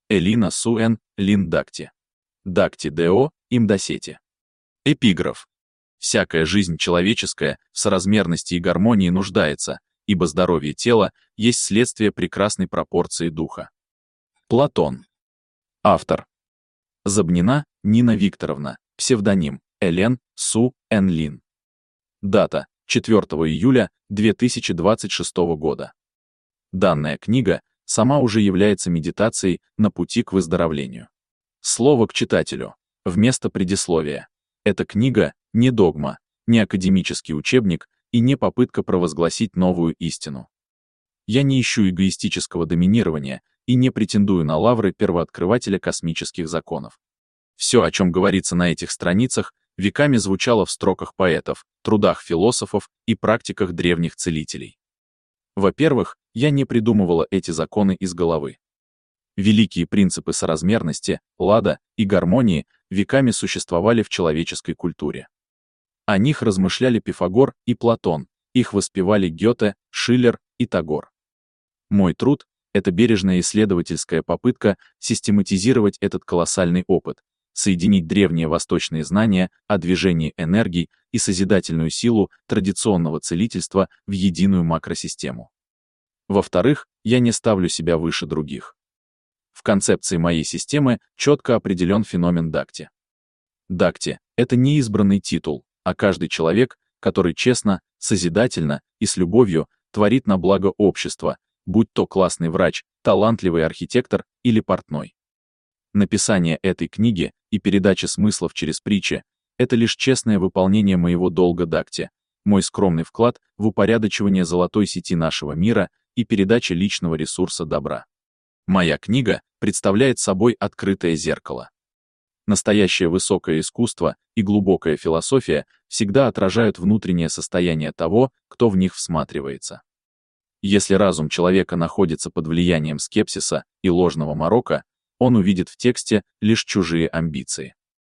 Элина Суэн, Лин Дакти. Дакти Д.О. Имдасети. Эпиграф. Всякая жизнь человеческая в соразмерности и гармонии нуждается, ибо здоровье тела есть следствие прекрасной пропорции духа. Платон. Автор. Забнина Нина Викторовна, псевдоним Элен Су Эн Лин. Дата 4 июля 2026 года. Данная книга сама уже является медитацией на пути к выздоровлению. Слово к читателю. Вместо предисловия. Эта книга не догма, не академический учебник и не попытка провозгласить новую истину. Я не ищу эгоистического доминирования и не претендую на лавры первооткрывателя космических законов. Все, о чем говорится на этих страницах, веками звучало в строках поэтов, трудах философов и практиках древних целителей. Во-первых, я не придумывала эти законы из головы. Великие принципы соразмерности, лада и гармонии веками существовали в человеческой культуре. О них размышляли Пифагор и Платон, их воспевали Гёте, Шиллер и Тагор. Мой труд — это бережная исследовательская попытка систематизировать этот колоссальный опыт, соединить древние восточные знания о движении энергий и созидательную силу традиционного целительства в единую макросистему. Во-вторых, я не ставлю себя выше других. В концепции моей системы четко определен феномен Дакти. Дакти — это не избранный титул, а каждый человек, который честно, созидательно и с любовью творит на благо общества, будь то классный врач, талантливый архитектор или портной. Написание этой книги и передача смыслов через притчи — это лишь честное выполнение моего долга Дакти, мой скромный вклад в упорядочивание золотой сети нашего мира и передача личного ресурса добра. Моя книга представляет собой открытое зеркало. Настоящее высокое искусство и глубокая философия всегда отражают внутреннее состояние того, кто в них всматривается. Если разум человека находится под влиянием скепсиса и ложного морока, он увидит в тексте лишь чужие амбиции.